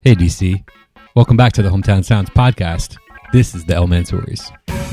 Hey DC, welcome back to the Hometown Sounds podcast. This is the El Mansouri's.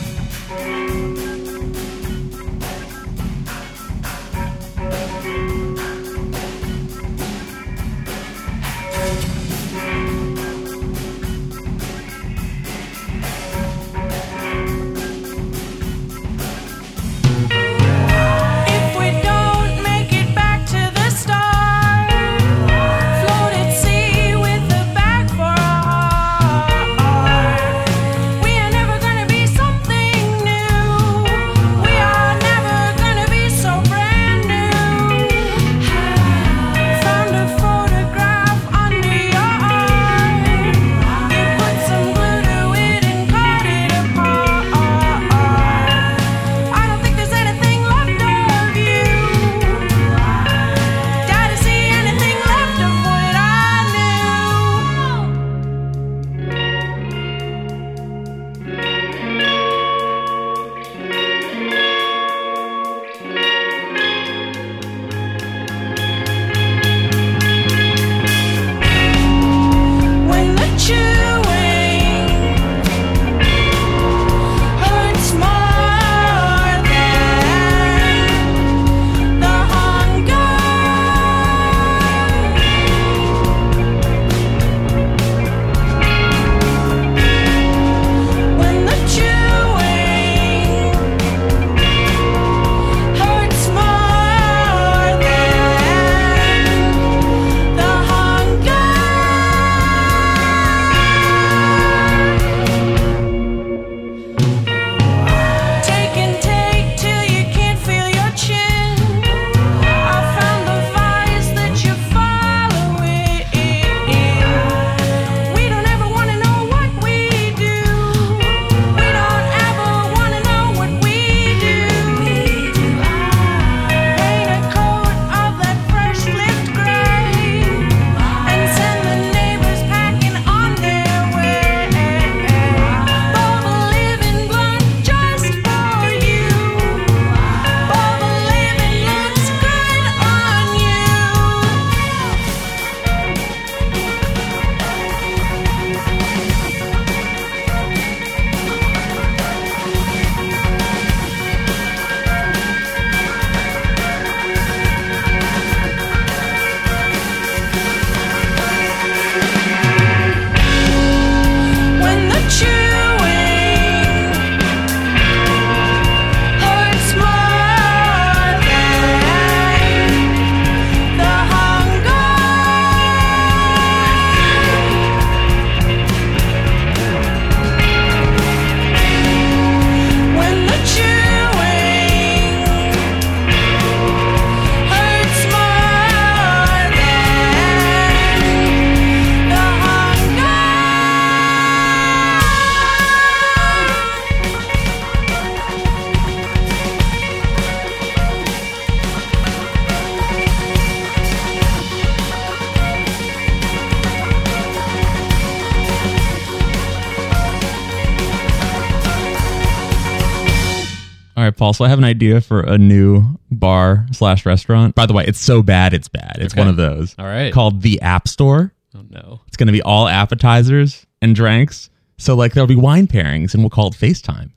All right, Paul, so I have an idea for a new bar/restaurant. By the way, it's so bad, it's bad. It's one of those. All right. Called The App Store. Oh, no. It's going to be all appetizers and drinks. So, there'll be wine pairings, and we'll call it FaceTime.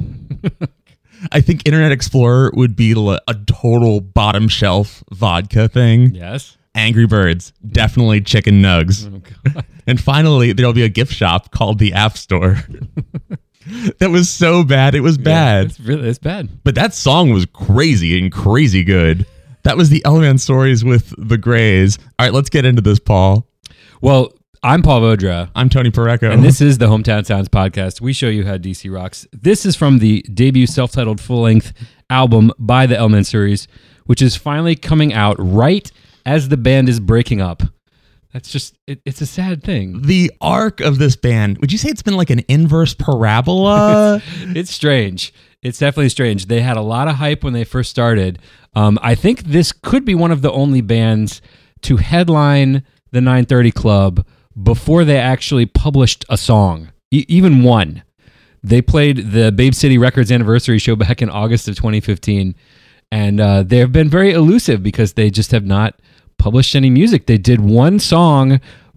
I think Internet Explorer would be a total bottom shelf vodka thing. Yes. Angry Birds, definitely chicken nugs. Oh, God. And finally, there'll be a gift shop called The App Store. That was so bad. It was bad. Yeah, it's bad. But that song was crazy and crazy good. That was the El Mansouri's with the Grays. All right, let's get into this, Paul. Well, I'm Paul Vodra. I'm Tony Pareco. And this is the Hometown Sounds podcast. We show you how DC rocks. This is from the debut self-titled full-length album by the El Mansouri's, which is finally coming out right as the band is breaking up. That's just, it's a sad thing. The arc of this band, would you say it's been like an inverse parabola? It's strange. It's definitely strange. They had a lot of hype when they first started. I think this could be one of the only bands to headline the 930 Club before they actually published a song, even one. They played the Babe City Records anniversary show back in August of 2015, and they have been very elusive because they just have not published any music. They did one song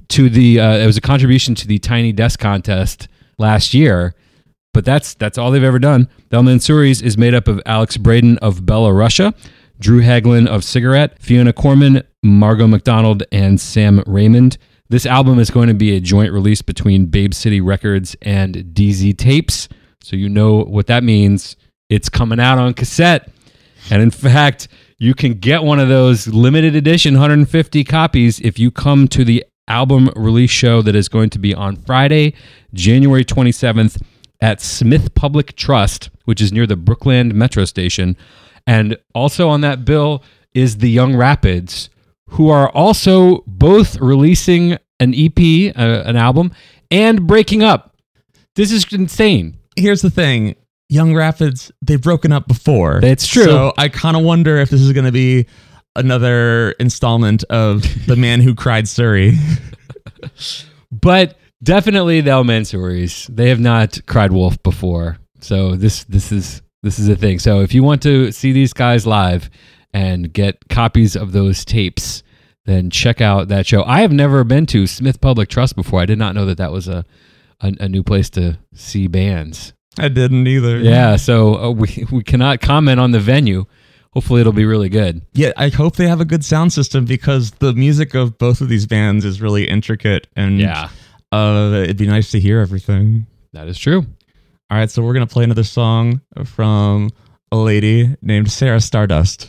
to the it was a contribution to the Tiny Desk contest last year, but that's all they've ever done. The El Mansuris is made up of Alex Braden of Bella Russia, Drew Haglin of Cigarette, Fiona Corman, Margot McDonald, and Sam Raymond. This album is going to be a joint release between Babe City Records and DZ Tapes, so you know what that means. It's coming out on cassette, and in fact, you can get one of those limited edition 150 copies if you come to the album release show that is going to be on Friday, January 27th at Smith Public Trust, which is near the Brookland Metro Station. And also on that bill is the Young Rapids, who are also both releasing an EP, an album, and breaking up. This is insane. Here's the thing. Young Rapids, they've broken up before. That's true. So I kind of wonder if this is going to be another installment of The Man Who Cried Surrey. But definitely the El Mansuris. They have not cried wolf before. So this is a thing. So if you want to see these guys live and get copies of those tapes, then check out that show. I have never been to Smith Public Trust before. I did not know that was a new place to see bands. I didn't either. Yeah, so we cannot comment on the venue. Hopefully it'll be really good. Yeah, I hope they have a good sound system because the music of both of these bands is really intricate and it'd be nice to hear everything. That is true. All right, so we're going to play another song from a lady named Sarah Stardust.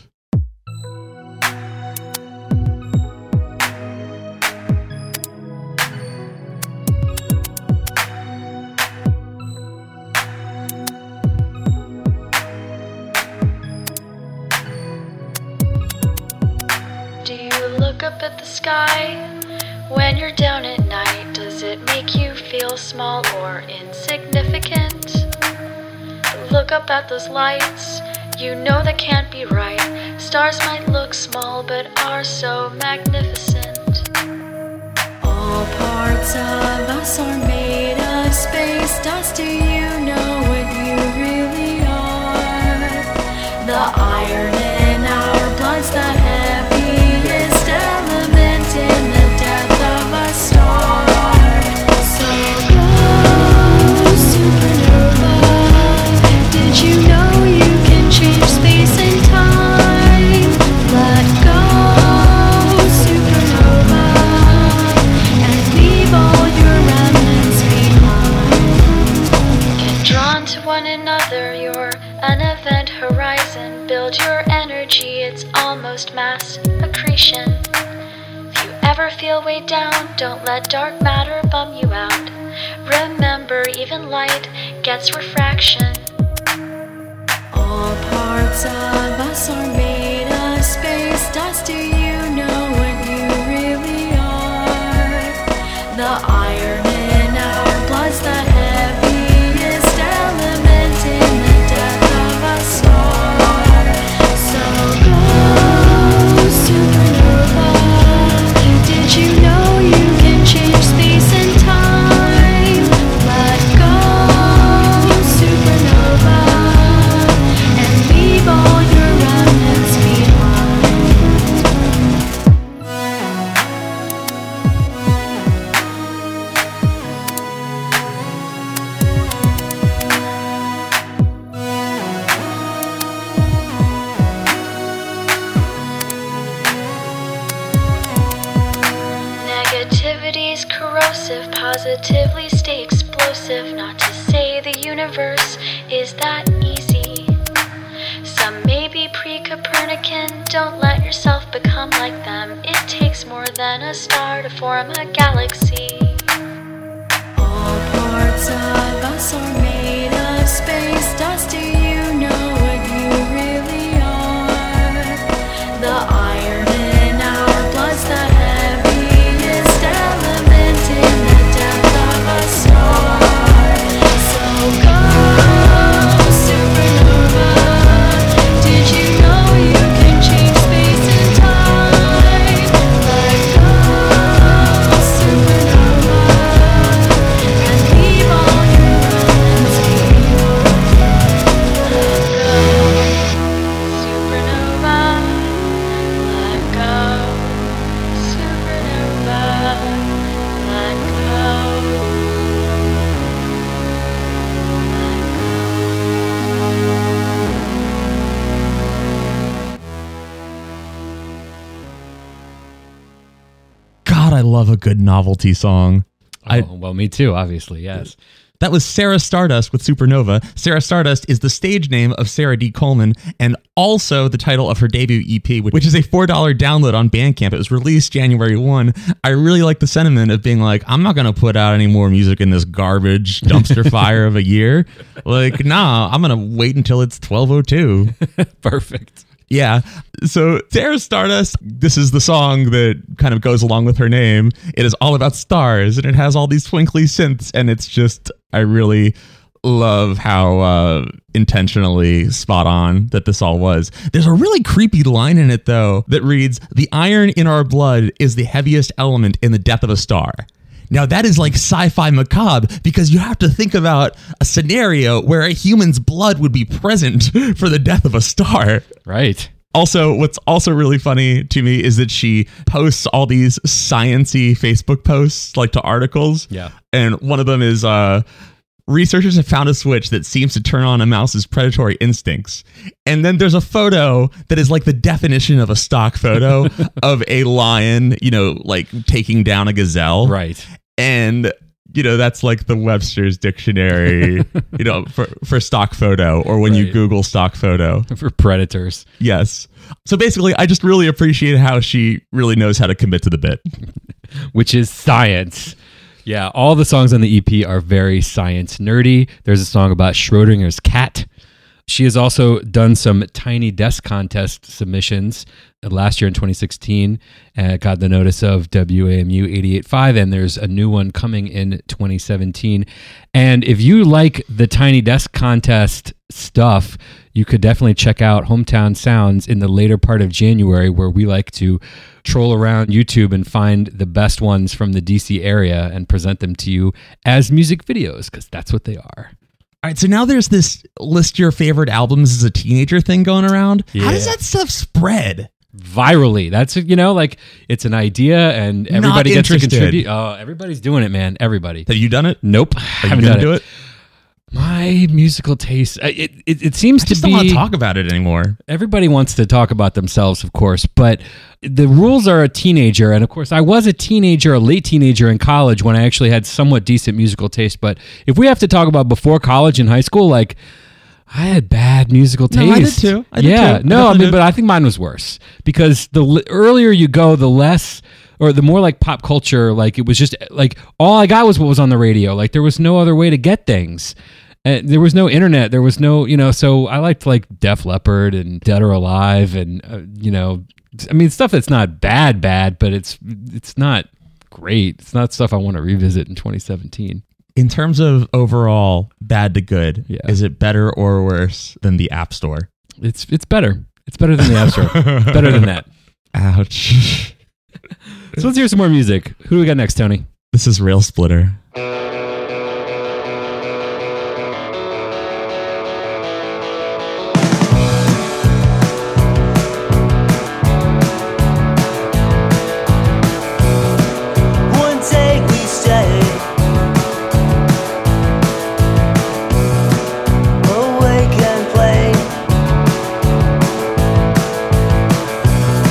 When you're down at night, does it make you feel small or insignificant? Look up at those lights, you know that can't be right. Stars might look small but are so magnificent. All parts of us are made of space dust. Do you know what you really are? The iron in our blood's the heaviest element in the death of a star. So go, supernova. Did you know you can change space and time? Let go, supernova, and leave all your remnants behind. Get drawn to one another, you're an event horizon. Build your energy, it's almost mass accretion. Ever feel weighed down? Don't let dark matter bum you out. Remember, even light gets refraction. All parts of us are made of space dust. Do you know what you really are? The iron in our blood's the heaviest element in the death of a star. So go, supernova. Did you know you can change space and time? Let go, supernova, and leave all your remnants behind. Negativity's corrosive, positively stay explosive. Not to say the universe is that easy. Some may be pre-Copernican, don't let yourself become like them. It takes more than a star to form a galaxy. All parts of us are made of space dust. Do you know what you really are? The iron in our blood's the heaviest element in the death of a star. So go, supernova. Did you know you can change space and time? Let go, supernova. love a good novelty song. Well, me too, obviously, yes. That was Sarah Stardust with Supernova. Sarah Stardust is the stage name of Sarah D. Coleman and also the title of her debut EP, which is a $4 download on Bandcamp. It was released January 1. I really like the sentiment of being like, I'm not going to put out any more music in this garbage dumpster fire of a year. Like, nah, I'm going to wait until it's 12:02. Perfect. Yeah. So Sarah Stardust, this is the song that kind of goes along with her name. It is all about stars and it has all these twinkly synths. And it's just, I really love how intentionally spot on that this all was. There's a really creepy line in it, though, that reads, "The iron in our blood is the heaviest element in the death of a star." Now, that is like sci-fi macabre because you have to think about a scenario where a human's blood would be present for the death of a star. Right. Also, what's also really funny to me is that she posts all these science-y Facebook posts, like to articles. Yeah. And one of them is, researchers have found a switch that seems to turn on a mouse's predatory instincts. And then there's a photo that is like the definition of a stock photo of a lion, like taking down a gazelle. Right. And, that's like the Webster's dictionary, for stock photo or when you Google stock photo. For predators. Yes. So basically, I just really appreciate how she really knows how to commit to the bit. Which is science. Yeah, all the songs on the EP are very science nerdy. There's a song about Schrodinger's cat. She has also done some Tiny Desk Contest submissions last year in 2016. Got the notice of WAMU 88.5, and there's a new one coming in 2017. And if you like the Tiny Desk Contest stuff, you could definitely check out Hometown Sounds in the later part of January, where we like to troll around YouTube and find the best ones from the DC area and present them to you as music videos, because that's what they are. All right, so now there's this list your favorite albums as a teenager thing going around. Yeah. How does that stuff spread? Virally. That's, it's an idea and everybody gets to contribute. Oh, everybody's doing it, man. Everybody. Have you done it? Nope. Are you going to do it? My musical taste, it seems to be... I just don't want to talk about it anymore. Everybody wants to talk about themselves, of course, but the rules are a teenager. And of course, I was a late teenager in college when I actually had somewhat decent musical taste. But if we have to talk about before college and high school, like, I had bad musical taste. No, I did too. But I think mine was worse because the earlier you go, the less... or the more like pop culture, like it was just like all I got was what was on the radio. Like there was no other way to get things. There was no internet. There was no, so I liked like Def Leppard and Dead or Alive and, stuff that's not bad, but it's not great. It's not stuff I want to revisit in 2017. In terms of overall bad to good, Is it better or worse than the App Store? It's better. It's better than the App Store. Better than that. Ouch. So let's hear some more music. Who do we got next, Tony? This is Rail Splitter.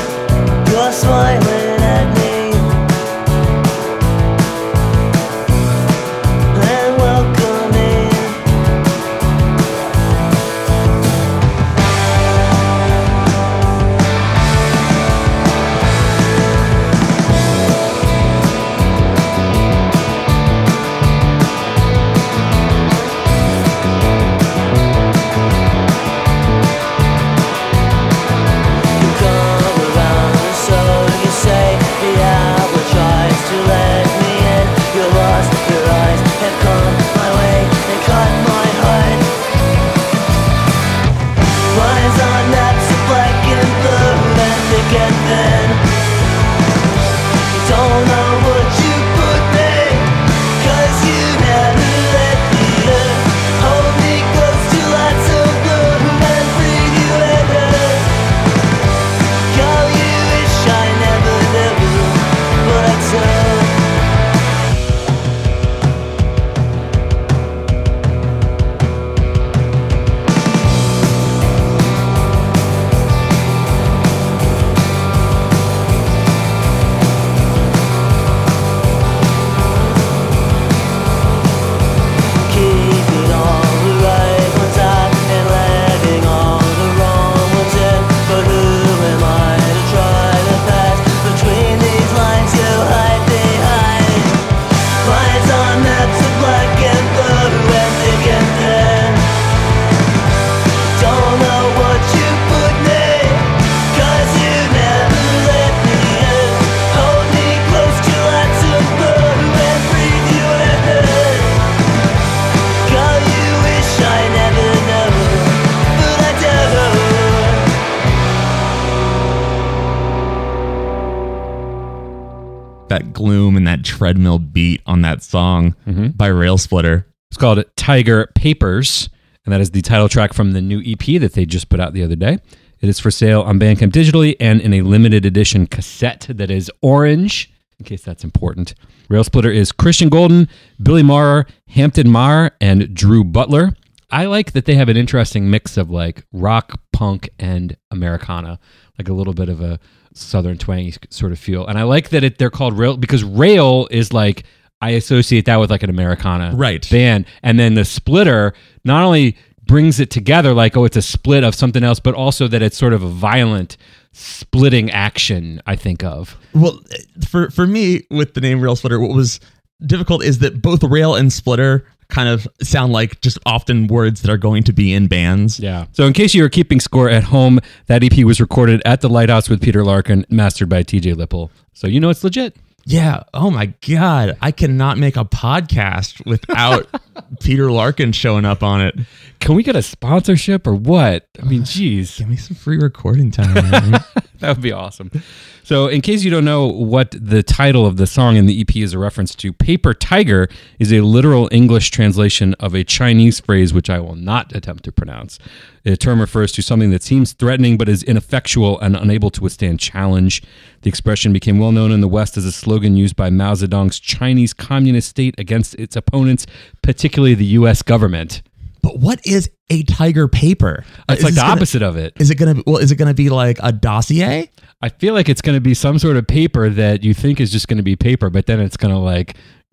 Smiling at me. that gloom and that treadmill beat on that song by Rail Splitter. It's called Tiger Papers, and that is the title track from the new EP that they just put out the other day. It is for sale on Bandcamp digitally and in a limited edition cassette that is orange, in case that's important. Rail Splitter is Christian Golden, Billy Maurer, Hampton Marr, and Drew Butler. I like that they have an interesting mix of like rock, punk, and Americana, like a little bit of a southern twangy sort of feel. And I like that they're called Rail because Rail is like, I associate that with like an Americana band. And then the Splitter not only brings it together like, oh, it's a split of something else, but also that it's sort of a violent splitting action, I think of. Well, for me, with the name Rail Splitter, what was difficult is that both Rail and Splitter kind of sound like just often words that are going to be in bands. Yeah. So in case you were keeping score at home, that EP was recorded at the Lighthouse with Peter Larkin, mastered by TJ Lipple. So you know it's legit. Yeah. Oh my God. I cannot make a podcast without Peter Larkin showing up on it. Can we get a sponsorship or what? I mean, geez. Give me some free recording time. Man. That would be awesome. So in case you don't know what the title of the song in the EP is a reference to, Paper Tiger is a literal English translation of a Chinese phrase which I will not attempt to pronounce. The term refers to something that seems threatening but is ineffectual and unable to withstand challenge. The expression became well known in the West as a slogan used by Mao Zedong's Chinese communist state against its opponents, particularly the U.S. government. But what is a tiger paper? It's like the opposite of it. Is it gonna be like a dossier? I feel like it's going to be some sort of paper that you think is just going to be paper, but then it's going to like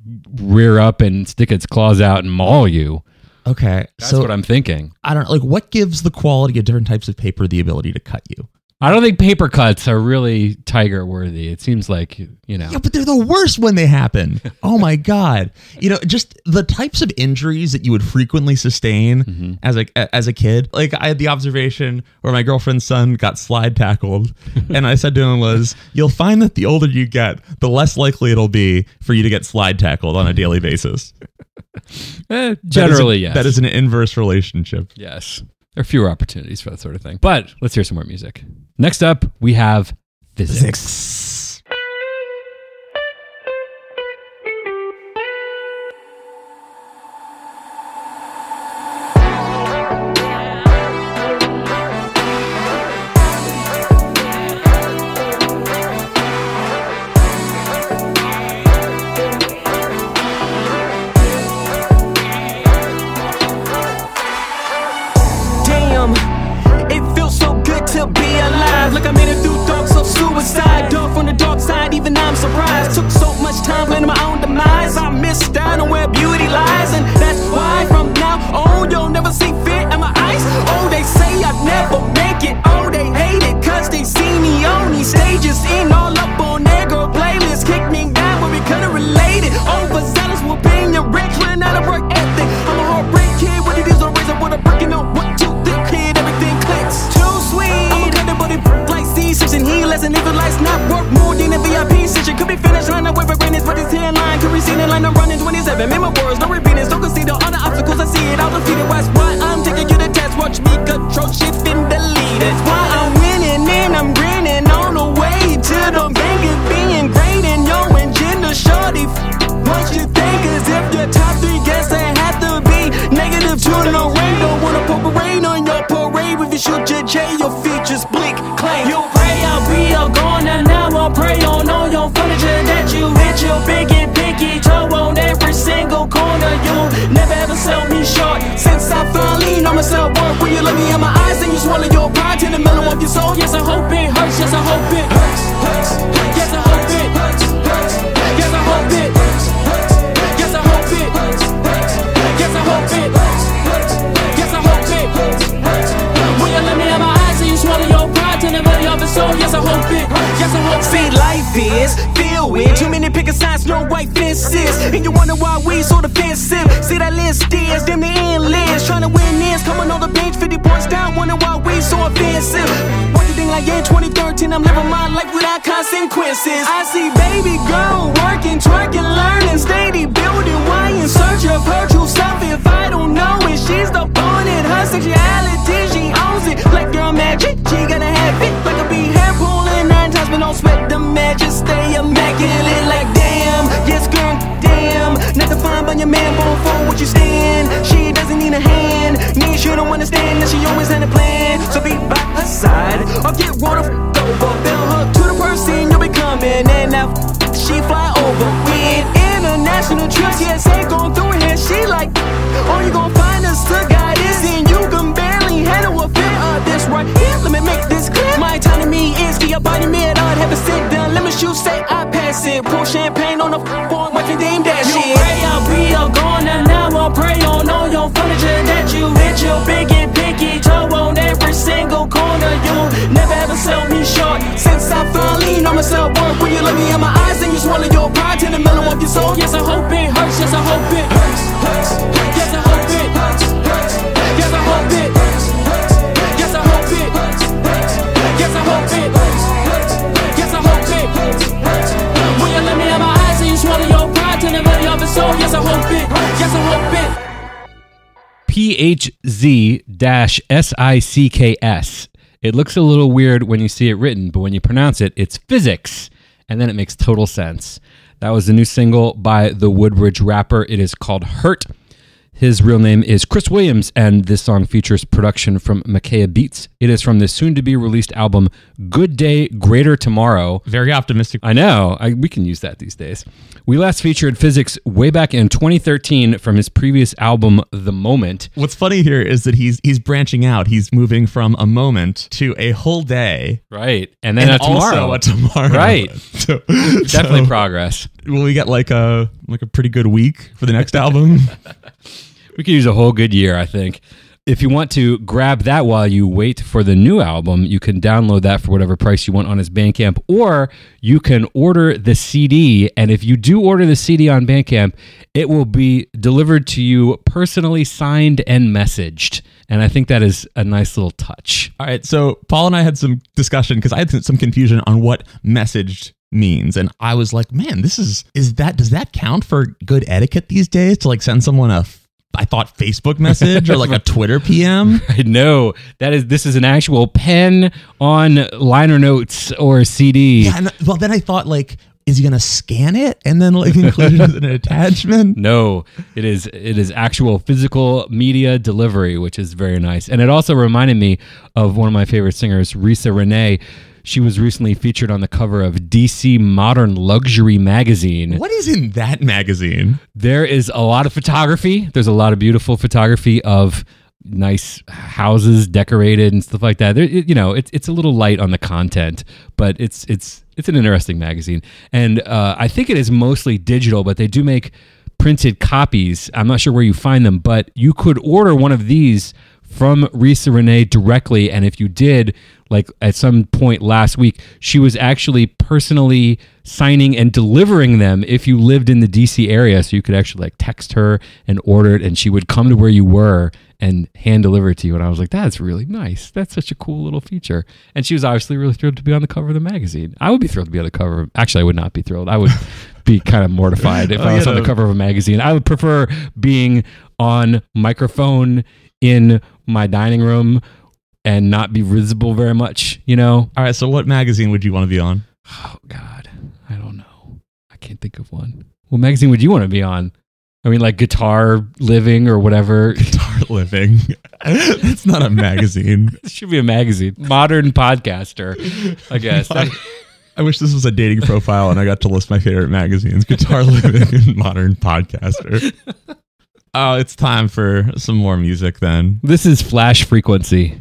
rear up and stick its claws out and maul you. Okay. That's what I'm thinking. I don't know, like what gives the quality of different types of paper the ability to cut you? I don't think paper cuts are really tiger worthy. It seems like, you know. Yeah, but they're the worst when they happen. Oh my God. You know, just the types of injuries that you would frequently sustain as a kid. Like I had the observation where my girlfriend's son got slide tackled. And I said to him was, you'll find that the older you get, the less likely it'll be for you to get slide tackled on a daily basis. Generally, yes. That is an inverse relationship. Yes. There are fewer opportunities for that sort of thing. But let's hear some more music. Next up, we have Physics. Like I made it through thoughts of suicide. Dog from the dark side, even I'm surprised. Took so much time planning my own demise. I missed out on where beauty lies. And that's why from now on you'll never see fear in my eyes. Oh, they say I'd never make it. Oh, they hate it cause they see me on these stages. In all up on their girl playlists. Kick me down where we could've related. Overzealous with being rich, running out of work ethic. I'm a heartbreak kid. What it is a razor with a brick and a 1, 2, 3 kid. Everything clicks. Too sweet. Like C-section, he lesson if the lights not work more than a VIP session. Could be finished line up with a greatness, but his hairline could be seen in line. I'm running 27. In my words, no repeating. Don't consider all the obstacles I see it all defeated. That's why I'm taking you to test. Watch me control shift and delete. That's why I'm winning and I'm grinning on the way to the bank of being great. And yo, and gender shorty, what you think is if your top 3 guests that have to be negative to the rain. Don't wanna put rain on your parade. If you shoot your J, your features bleak. You pray I'll be a goner. Now I'll pray on all your furniture that you hit your big and pinky toe on every single corner. You'll never ever sell me short. Since I finally know myself worth. When you look me in my eyes and you swallow your pride to the middle of your soul. Yes, I hope it hurts. Yes, I hope it hurts. Yes, I hope it hurts. Yes, I hope it hurts. Yes, I hope it hurts. Yes, I hope it hurts. Yes, I hope it hurts. When you look me in my eyes and you swallow your pride to the middle of your soul. Yes, I hope it. Yes, I hope. See, life is filled with too many picket signs, no white fences, and you wonder why we so defensive. See that list is them the endless, trying to win this, coming on the bench, 50 points down, wondering why we so offensive. What you think like in 2013? I'm living my life without consequences. I see baby girl working, twerking, learning, steady building. Why in search of her true self if I don't know it? She's the opponent, her sexuality, she owns it. Black girl magic, she gotta have it. Like a bee hair pulling 9 times, but don't sweat the magic. Stay immaculate like that. TSA going through here, she like, oh, you gon' find us to guide this, and you can barely handle a fit of this right here. Let me make this clear. My autonomy is for your body, man. I'd have a sit down. Let me shoot, say I pass it. Pour champagne on the board, watch me name that shit. You pray I'll be all gone, and now I'll pray on all your furniture that you hit your big and pinky toe on every single corner. You never ever sell me short. Since I finally know myself worth, when you look me in my eyes and you swallow your pride to the middle of your soul. Yes, I hope it hurts. Yes, I hope it hurts. Yes, I hope it hurts. Yes, I hope it hurts. Yes, I hope it hurts. Yes, I hope it hurts. Yes, I hope it hurts. When you look me in my eyes and you swallow your pride to the middle of your soul. Yes, I hope it hurts. Yes, I hope it. PHZ-SICKS. It looks a little weird when you see it written, but when you pronounce it, it's physics. And then it makes total sense. That was the new single by the Woodbridge rapper. It is called Hurt. His real name is Chris Williams, and this song features production from Makaya Beats. It is from the soon-to-be-released album Good Day, Greater Tomorrow. Very optimistic. I know. We can use that these days. We last featured Physics way back in 2013 from his previous album, The Moment. What's funny here is that he's branching out. He's moving from a moment to a whole day. Right. And then a tomorrow. Also a tomorrow. Right. Definitely progress. Will we get like a pretty good week for the next album? We could use a whole good year, I think. If you want to grab that while you wait for the new album, you can download that for whatever price you want on his Bandcamp, or you can order the CD. And if you do order the CD on Bandcamp, it will be delivered to you personally signed and messaged. And I think that is a nice little touch. All right. So Paul and I had some discussion because I had some confusion on what messaged means. And I was like, man, does that count for good etiquette these days to like send someone I thought Facebook message or like a Twitter PM? No, this is an actual pen on liner notes or CD. Yeah, well, then I thought like, is he going to scan it and then like include it as an attachment? No, it is actual physical media delivery, which is very nice. And it also reminded me of one of my favorite singers, Risa Renee. She was recently featured on the cover of DC Modern Luxury magazine. What is in that magazine? There is a lot of photography. There's a lot of beautiful photography of nice houses decorated and stuff like that. It's a little light on the content, but it's an interesting magazine. And I think it is mostly digital, but they do make printed copies. I'm not sure where you find them, but you could order one of these from Risa Renee directly. And if you did, like at some point last week, she was actually personally signing and delivering them if you lived in the DC area. So you could actually like text her and order it, and she would come to where you were and hand deliver it to you. And I was like, that's really nice. That's such a cool little feature. And she was obviously really thrilled to be on the cover of the magazine. I would be thrilled to be on the cover. Actually, I would not be thrilled. I would be kind of mortified if I was on the cover of a magazine. I would prefer being on microphone in my dining room and not be visible very much, All right, so what magazine would you want to be on? Oh, God. I don't know. I can't think of one. What magazine would you want to be on? I mean, like Guitar Living or whatever. Guitar Living. That's not a magazine. It should be a magazine. Modern Podcaster, I guess. I wish this was a dating profile and I got to list my favorite magazines. Guitar Living and Modern Podcaster. Oh, it's time for some more music then. This is Flash Frequency.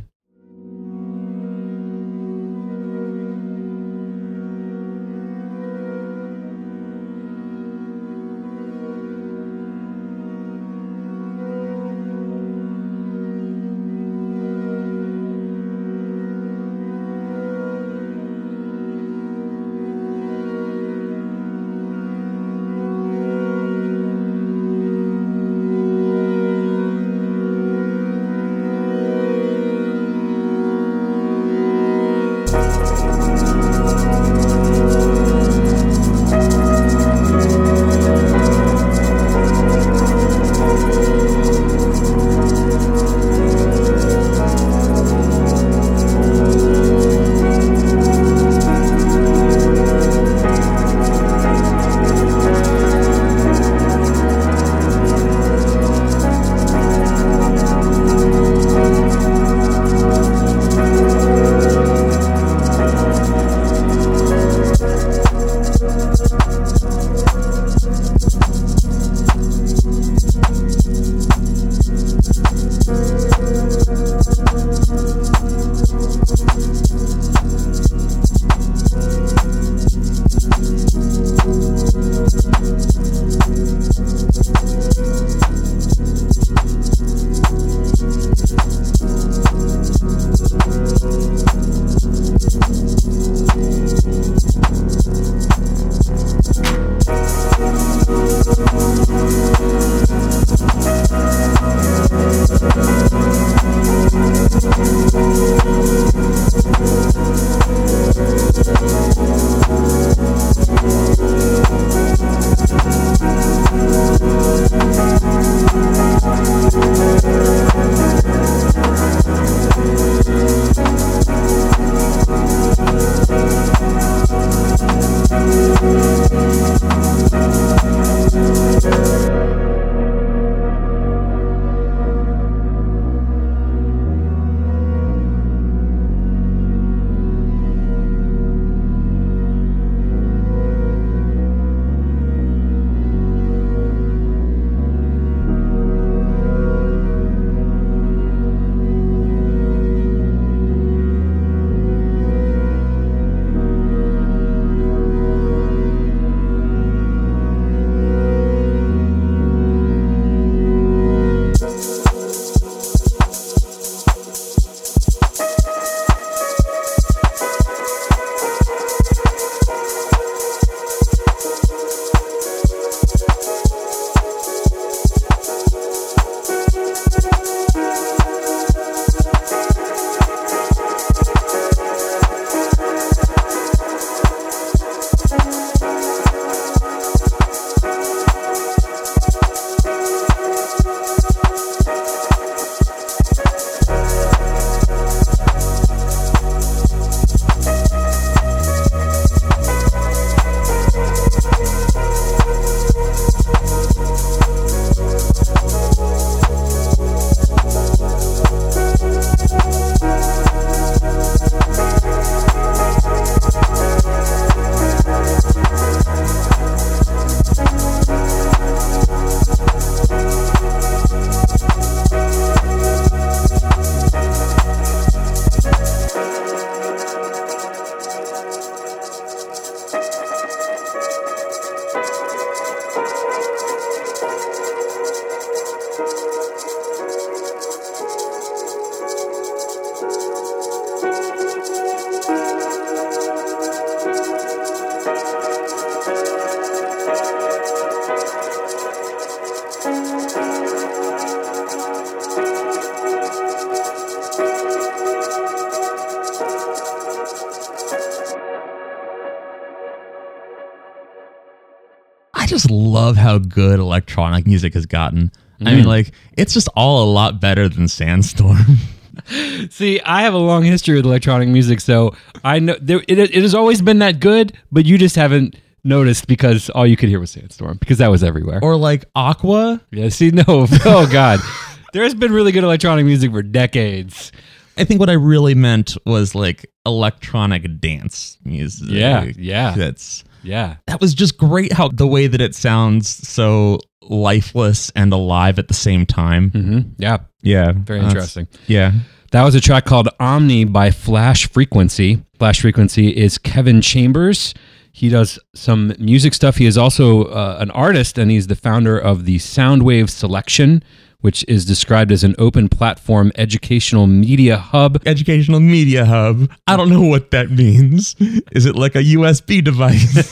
just love how good electronic music has gotten. I mean, like, it's just all a lot better than Sandstorm. See, I have a long history with electronic music, so I know it has always been that good, but you just haven't noticed because all you could hear was Sandstorm, because that was everywhere. Or like Aqua. Yeah, see, no. Oh, God. There has been really good electronic music for decades. I think what I really meant was like electronic dance music. Yeah. That was just great how the way that it sounds so lifeless and alive at the same time. Mm-hmm. Yeah. Yeah. Very interesting. Yeah. That was a track called Omni by Flash Frequency. Flash Frequency is Kevin Chambers. He does some music stuff. He is also an artist, and he's the founder of the Soundwave Selection, which is described as an open platform educational media hub. Educational media hub. I don't know what that means. Is it like a USB device?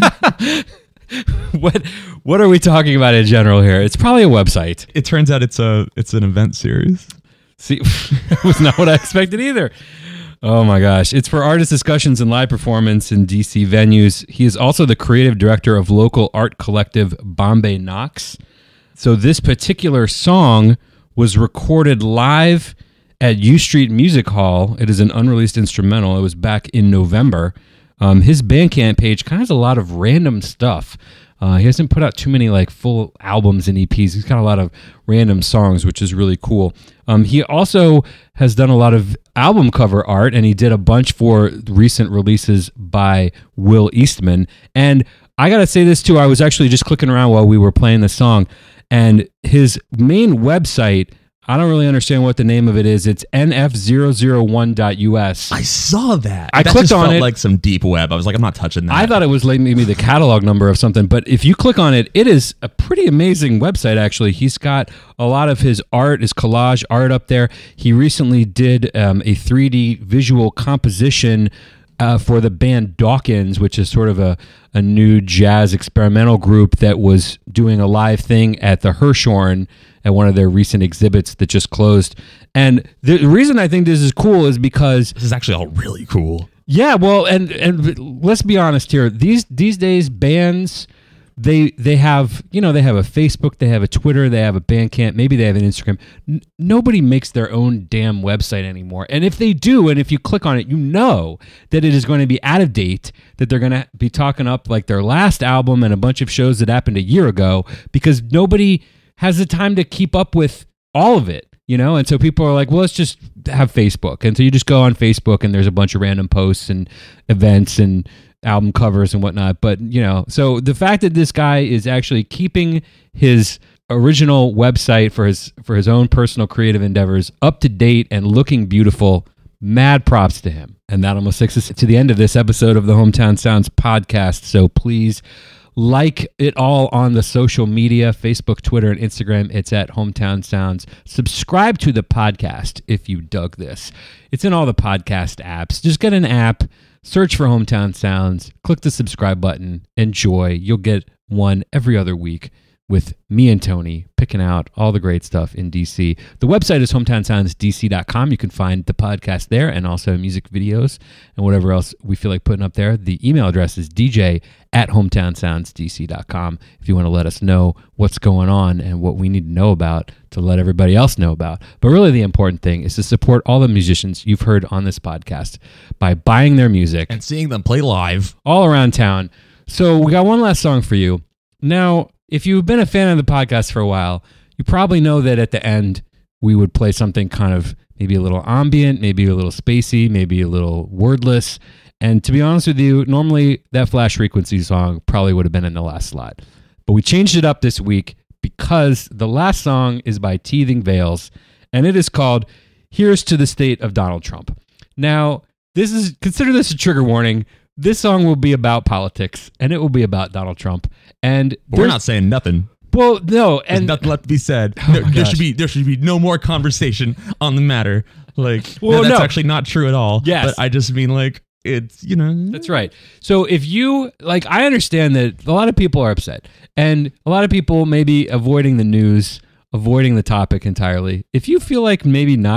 What are we talking about in general here? It's probably a website. It turns out it's an event series. See, that was not what I expected either. Oh my gosh. It's for artist discussions and live performance in DC venues. He is also the creative director of local art collective Bombay Knox. So this particular song was recorded live at U Street Music Hall. It is an unreleased instrumental. It was back in November. His Bandcamp page kind of has a lot of random stuff. He hasn't put out too many like full albums and EPs. He's got a lot of random songs, which is really cool. He also has done a lot of album cover art, and he did a bunch for recent releases by Will Eastman. And I got to say this too. I was actually just clicking around while we were playing the song, and his main website, I don't really understand what the name of it is. It's nf001.us. I saw that. I clicked on it. Like some deep web. I was like, I'm not touching that. I thought it was like maybe the catalog number of something, but if you click on it, it is a pretty amazing website, actually. He's got a lot of his art, his collage art up there. He recently did a 3D visual composition for the band Dawkins, which is sort of a new jazz experimental group that was doing a live thing at the Hirshhorn at one of their recent exhibits that just closed. And the reason I think this is cool is because this is actually all really cool. Yeah, well, and let's be honest here. These days, bands they have a Facebook, they have a Twitter, they have a Bandcamp, maybe they have an Instagram. Nobody makes their own damn website anymore. And if they do, and if you click on it, you know that it is going to be out of date, that they're going to be talking up like their last album and a bunch of shows that happened a year ago, because nobody has the time to keep up with all of it, and so people are like, well, let's just have Facebook. And so you just go on Facebook and there's a bunch of random posts and events and album covers and whatnot. But, so the fact that this guy is actually keeping his original website for his own personal creative endeavors up to date and looking beautiful, mad props to him. And that almost takes us to the end of this episode of the Hometown Sounds podcast. So please like it all on the social media, Facebook, Twitter, and Instagram. It's at Hometown Sounds. Subscribe to the podcast if you dug this. It's in all the podcast apps. Just get an app, search for Hometown Sounds, click the subscribe button, enjoy. You'll get one every other week with me and Tony picking out all the great stuff in DC. The website is hometownsoundsdc.com. You can find the podcast there and also music videos and whatever else we feel like putting up there. The email address is dj@hometownsoundsdc.com if you want to let us know what's going on and what we need to know about to let everybody else know about. But really the important thing is to support all the musicians you've heard on this podcast by buying their music and seeing them play live all around town. So we got one last song for you. Now, if you've been a fan of the podcast for a while, you probably know that at the end, we would play something kind of maybe a little ambient, maybe a little spacey, maybe a little wordless. And to be honest with you, normally that Flash Frequency song probably would have been in the last slot. But we changed it up this week because the last song is by Teething Veils, and it is called Here's to the State of Donald Trump. Now, consider this a trigger warning. This song will be about politics, and it will be about Donald Trump. And we're not saying nothing. Well, no, and there's nothing left to be said. Oh there should be no more conversation on the matter. Like, well, that's actually not true at all. Yes, but I just mean like it's That's right. So if you I understand that a lot of people are upset, and a lot of people may be avoiding the news, avoiding the topic entirely. If you feel like maybe not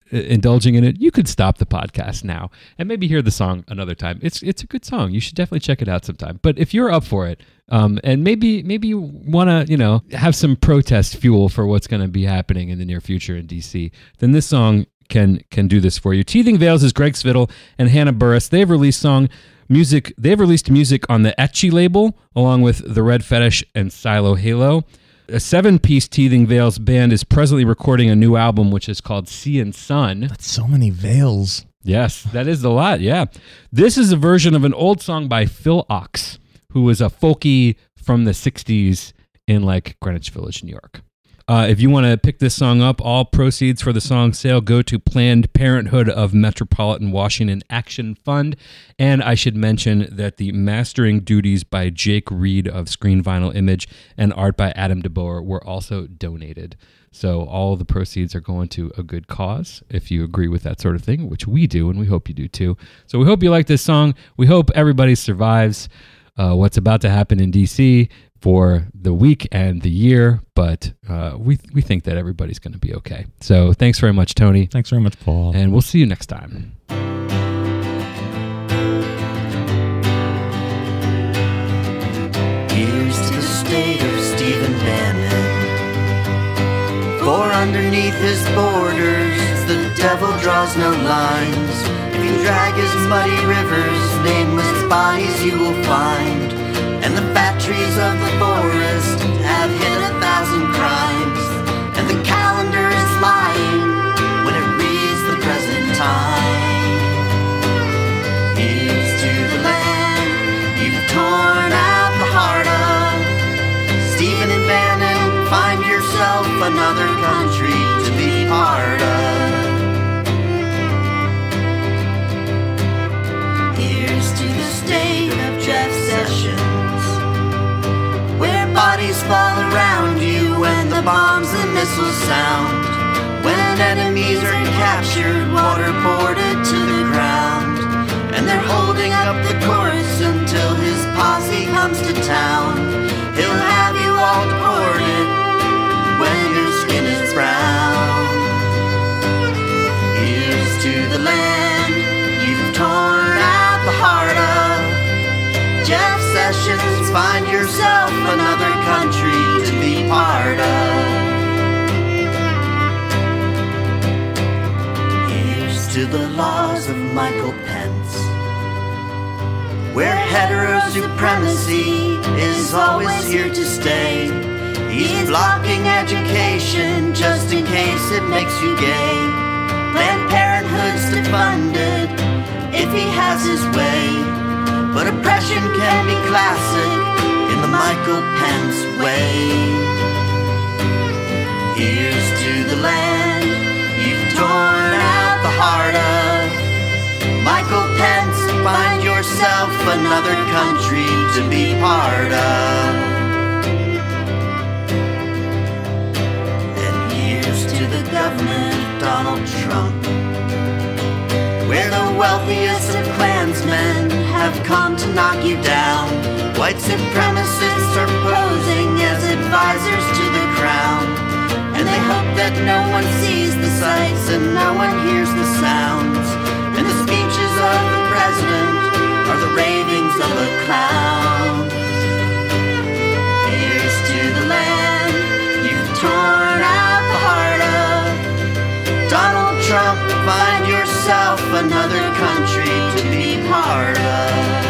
indulging in it, you could stop the podcast now and maybe hear the song another time. It's a good song. You should definitely check it out sometime. But if you're up for it, and maybe you want to, have some protest fuel for what's going to be happening in the near future in DC, then this song can do this for you. Teething Veils is Greg Svittle and Hannah Burris. They've released music on the Etchy label, along with The Red Fetish and Silo Halo. A 7-piece Teething Veils band is presently recording a new album, which is called Sea and Sun. That's so many veils. Yes, that is a lot, yeah. This is a version of an old song by Phil Ochs, who was a folkie from the 60s in Greenwich Village, New York. If you want to pick this song up, all proceeds for the song sale go to Planned Parenthood of Metropolitan Washington Action Fund. And I should mention that the mastering duties by Jake Reed of Screen Vinyl Image and art by Adam DeBoer were also donated. So all the proceeds are going to a good cause, if you agree with that sort of thing, which we do, and we hope you do too. So we hope you like this song. We hope everybody survives what's about to happen in DC for the week and the year, but we think that everybody's going to be okay. So thanks very much, Tony. Thanks very much, Paul. And we'll see you next time. Here's to the state of Stephen Bannon. For underneath his borders, the devil draws no lines. If you drag his muddy rivers, nameless bodies you will find. And the fat trees of the forest have hidden 1,000 crimes. And the calendar is lying when it reads the present time. Here's to the land you've torn out the heart of. Stephen and Bannon, find yourself another country to be part of. Here's to the state of Jeff Sessions, where bodies fall around you when the bombs and missiles sound. When enemies are captured, waterboarded to the ground, and they're holding up the course until his posse comes to town. He'll have you all deported when your skin is brown. Here's to the land you've torn out the heart of. Jeff Sessions, find yourself another country to be part of. Here's to the laws of Michael Pence, where hetero supremacy is always here to stay. He's blocking education just in case it makes you gay. Planned Parenthood's defunded if he has his way. But oppression can be classic in the Michael Pence way. Here's to the land you've torn out the heart of. Michael Pence, find yourself another country to be part of. And here's to the government of Donald Trump, where the wealthiest of Klansmen have come to knock you down. White supremacists are posing as advisors to the crown, and they hope that no one sees the sights and no one hears the sounds. And the speeches of the president are the ravings of a clown. Here's to the land you've torn out the heart of. Donald Trump, find yourself another country to be part of.